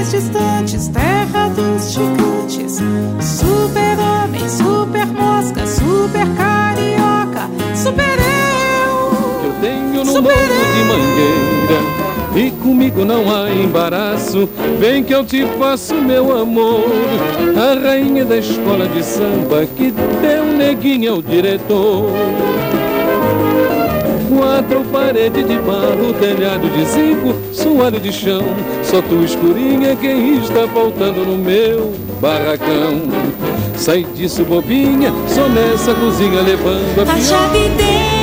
lugares distantes, terra dos gigantes. Super-homem, super-mosca, super-carioca, super-eu. Eu tenho no morro de Mangueira e comigo não há embaraço. Vem que eu te faço, meu amor, a rainha da escola de samba, que teu neguinho é o diretor. 4 paredes de barro, telhado de zinco, soalho de chão. Só tu escurinha quem está faltando no meu barracão. Sai disso, bobinha, só nessa cozinha levando a chave dele.